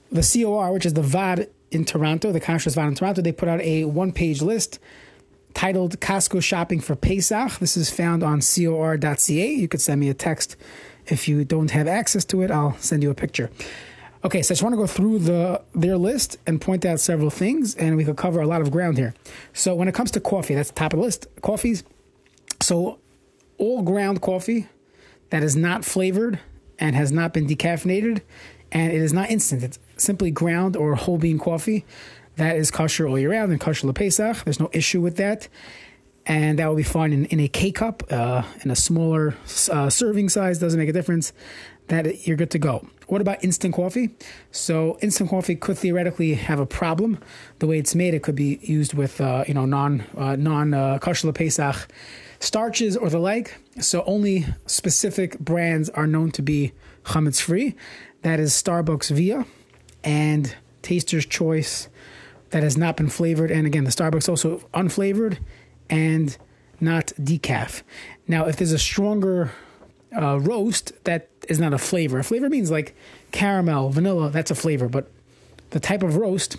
the COR, which is the VAD in Toronto, the Kashrus VAD in Toronto, they put out a one-page list titled Costco Shopping for Pesach. This is found on cor.ca. You could send me a text if you don't have access to it. I'll send you a picture. Okay, so I just want to go through their list and point out several things, and we could cover a lot of ground here. So when it comes to coffee, that's the top of the list, coffees. So all ground coffee that is not flavored and has not been decaffeinated, and it is not instant. It's simply ground or whole bean coffee. That is kosher all year round and kosher LePesach. There's no issue with that. And that will be fine in a K-cup, in a smaller serving size. Doesn't make a difference. That you're good to go. What about instant coffee? So instant coffee could theoretically have a problem. The way it's made, it could be used with non kosher LePesach starches or the like. So only specific brands are known to be chametz free. That is Starbucks Via and Taster's Choice. That has not been flavored. And again, the Starbucks also unflavored and not decaf. Now, if there's a stronger roast, that is not a flavor. A flavor means like caramel, vanilla, that's a flavor. But the type of roast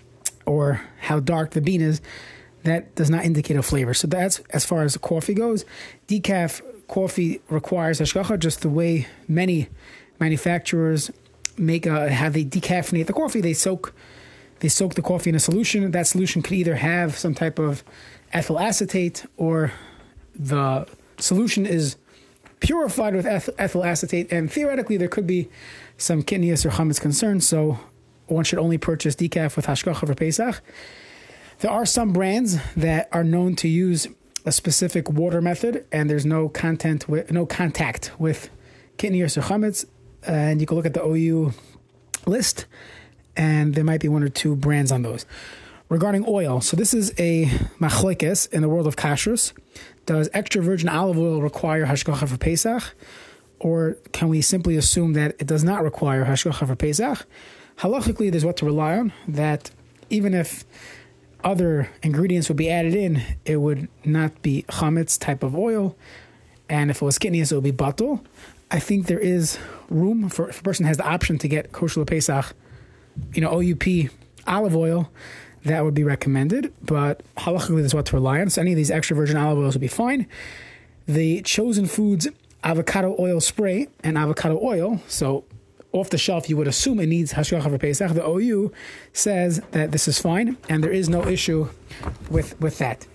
or how dark the bean is, that does not indicate a flavor. So that's as far as the coffee goes. Decaf coffee requires hashgacha, just the way many manufacturers make how they decaffeinate the coffee. They soak the coffee in a solution. That solution could either have some type of ethyl acetate, or the solution is purified with ethyl acetate, and theoretically there could be some kidneys or chametz concerns, so one should only purchase decaf with hashgacha for Pesach. There are some brands that are known to use a specific water method, and there's no contact with kidneys or chametz, and you can look at the OU list, and there might be one or two brands on those. Regarding oil, so this is a machlekes in the world of kashrus. Does extra virgin olive oil require hashgacha for Pesach, or can we simply assume that it does not require hashgacha for Pesach? Halachically, there's what to rely on, that even if other ingredients would be added in, it would not be chametz type of oil, and if it was kidneys, it would be batul. I think there is room for, if a person has the option to get kosher Pesach, OUP olive oil, that would be recommended, but halachically there's what to rely on. So any of these extra virgin olive oils would be fine. The Chosen Foods avocado oil spray and avocado oil, so off the shelf you would assume it needs hashgacha for Pesach. The OU says that this is fine, and there is no issue with that.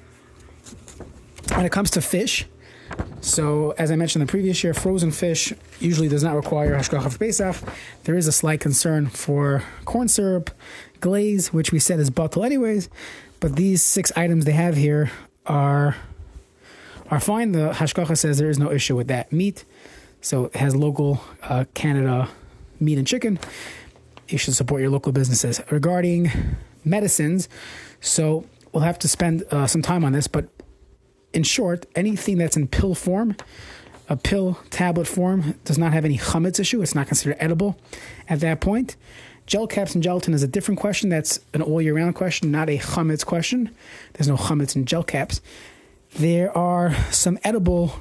When it comes to fish, so as I mentioned the previous year, frozen fish usually does not require hashgacha for Pesach. There is a slight concern for corn syrup, glaze, which we said is batul anyways, but these 6 items they have here are fine. The hashgacha says there is no issue with that. Meat, so it has local Canada meat and chicken. You should support your local businesses. Regarding medicines, so we'll have to spend some time on this, but in short, anything that's in pill form, a pill tablet form, does not have any chametz issue. It's not considered edible at that point. Gel caps and gelatin is a different question. That's an all year round question, not a chametz question. There's no chametz in gel caps. There are some edible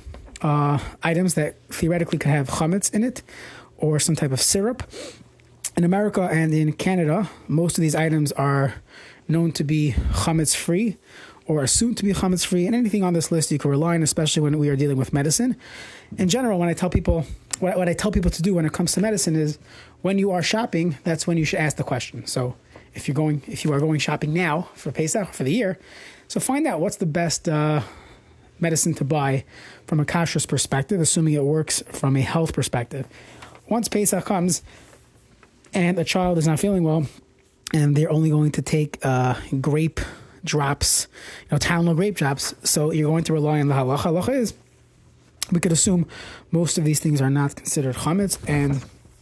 items that theoretically could have chametz in it, or some type of syrup. In America and in Canada, most of these items are known to be chametz free, or assumed to be chametz free, and anything on this list you can rely on, especially when we are dealing with medicine. In general, when I tell people, what I tell people to do when it comes to medicine is, when you are shopping, that's when you should ask the question. So if you are going shopping now for Pesach, for the year, so find out what's the best medicine to buy from a kashrus perspective, assuming it works from a health perspective. Once Pesach comes and a child is not feeling well, and they're only going to take grape drops, Tylenol grape drops, so you're going to rely on the halacha. Halacha is, we could assume most of these things are not considered chametz, and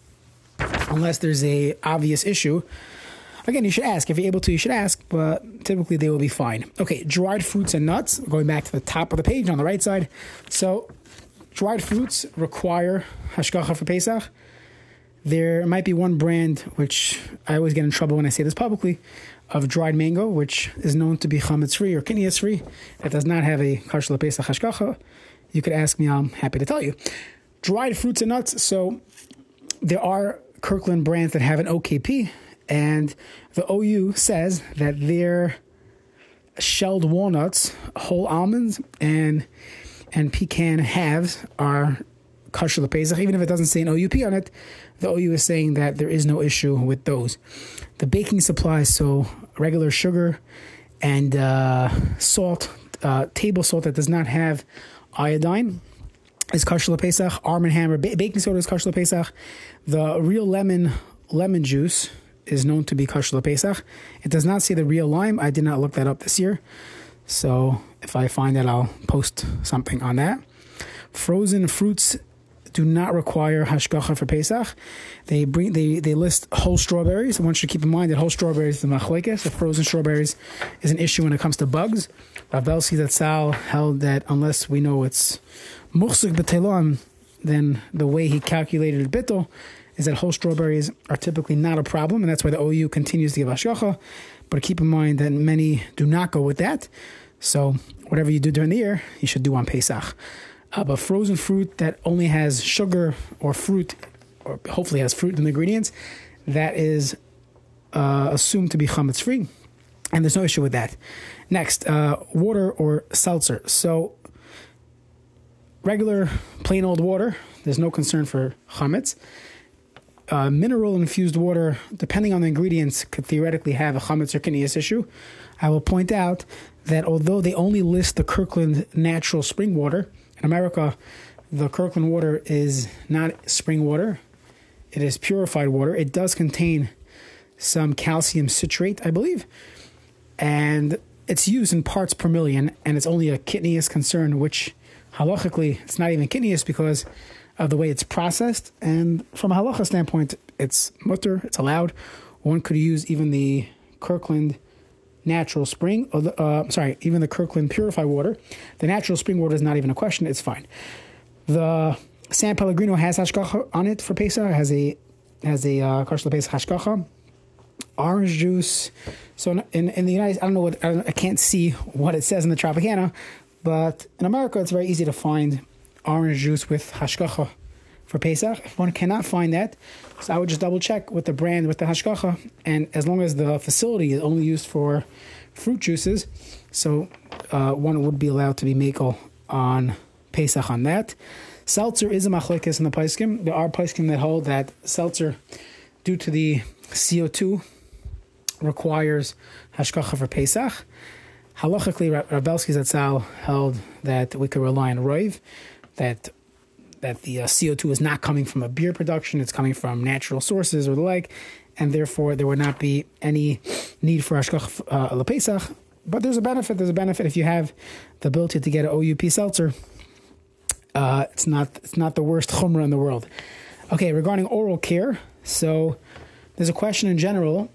unless there's a obvious issue, again, you should ask. If you're able to, you should ask, but typically they will be fine. Okay, dried fruits and nuts, going back to the top of the page on the right side. So dried fruits require hashgacha for Pesach. There might be one brand, which I always get in trouble when I say this publicly, of dried mango, which is known to be chametz free or kidneys free, that does not have a kosher LePesach hashgacha. You could ask me, I'm happy to tell you. Dried fruits and nuts, so there are Kirkland brands that have an OKP, and the OU says that their shelled walnuts, whole almonds, and pecan halves are kosher l'Pesach. Even if it doesn't say an OUP on it, the OU is saying that there is no issue with those. The baking supplies, so regular sugar and salt, table salt that does not have iodine, is kosher l'Pesach. Arm & Hammer baking soda is kosher l'Pesach. The real lemon juice is known to be kosher l'Pesach. It does not say the real lime. I did not look that up this year, so if I find that, I'll post something on that. Frozen fruits do not require hashgacha for Pesach. They list whole strawberries. One should keep in mind that whole strawberries is the machlekes. The frozen strawberries is an issue when it comes to bugs. Rav Belsky Zatzal held that unless we know it's muchzik b'telon, then the way he calculated bittul is that whole strawberries are typically not a problem, and that's why the OU continues to give hashgacha. But keep in mind that many do not go with that. So whatever you do during the year, you should do on Pesach. But frozen fruit that only has sugar or fruit, or hopefully has fruit in the ingredients, that is assumed to be chametz free, and there's no issue with that. Next, water or seltzer. So regular plain old water, there's no concern for chametz. Mineral infused water, depending on the ingredients, could theoretically have a chametz or knias issue. I will point out that although they only list the Kirkland natural spring water, in America, the Kirkland water is not spring water. It is purified water. It does contain some calcium citrate, I believe, and it's used in parts per million, and it's only a kidneyist concern, which halachically, it's not even kidneyist because of the way it's processed, and from a halacha standpoint, it's mutter, it's allowed. One could use even the Kirkland natural spring, or even the Kirkland purified water. The natural spring water is not even a question. It's fine. The San Pellegrino has hashgacha on it for Pesach. Has a kosher Pesach hashgacha. Orange juice. So in the United, I can't see what it says in the Tropicana, but in America it's very easy to find orange juice with hashgacha for Pesach. If one cannot find that, so I would just double check with the brand with the hashgacha, and as long as the facility is only used for fruit juices, so one would be allowed to be makel on Pesach on that. Seltzer is a machlekes in the Paiskim. There are Paiskim that hold that seltzer, due to the CO2, requires hashgacha for Pesach. Halachically, Rav Belsky Zatzal held that we could rely on roiv, that the CO2 is not coming from a beer production, it's coming from natural sources or the like, and therefore there would not be any need for hashgacha l'Pesach. But there's a benefit. There's a benefit if you have the ability to get an OUP seltzer. It's not the worst chumrah in the world. Okay, regarding oral care, so there's a question in general: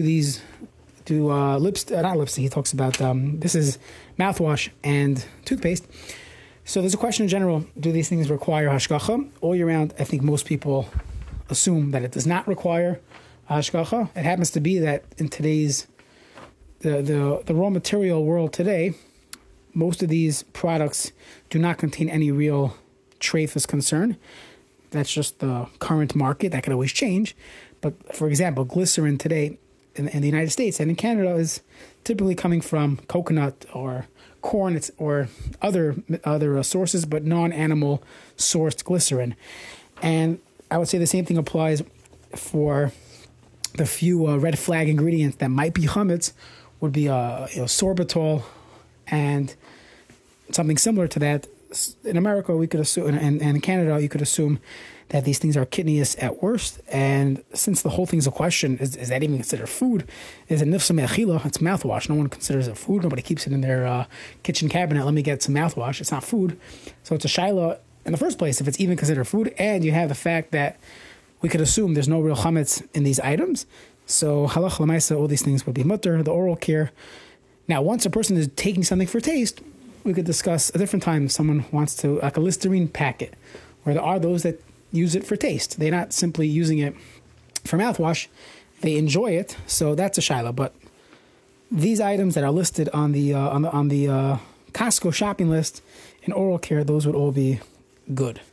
not lipstick? He talks about this is mouthwash and toothpaste. So there's a question in general, do these things require hashgacha? All year round, I think most people assume that it does not require hashgacha. It happens to be that in today's, the raw material world today, most of these products do not contain any real trephus concern. That's just the current market. That could always change. But for example, glycerin today in the United States and in Canada is typically coming from coconut or corn or other sources, but non-animal sourced glycerin. And I would say the same thing applies for the few red flag ingredients that might be chametz, would be sorbitol and something similar to that. In America, we could assume, and in Canada, you could assume that these things are kidneys at worst. And since the whole thing's a question, is that even considered food? Is it nifsa me'achila? It's mouthwash. No one considers it food. Nobody keeps it in their kitchen cabinet. Let me get some mouthwash. It's not food. So it's a shaila in the first place, if it's even considered food. And you have the fact that we could assume there's no real chametz in these items. So halach l'maisa, all these things would be mutter, the oral care. Now, once a person is taking something for taste, we could discuss a different time. If someone wants to, like a Listerine packet, where there are those that use it for taste. They're not simply using it for mouthwash. They enjoy it, so that's a shaila. But these items that are listed on the Costco shopping list in oral care, those would all be good.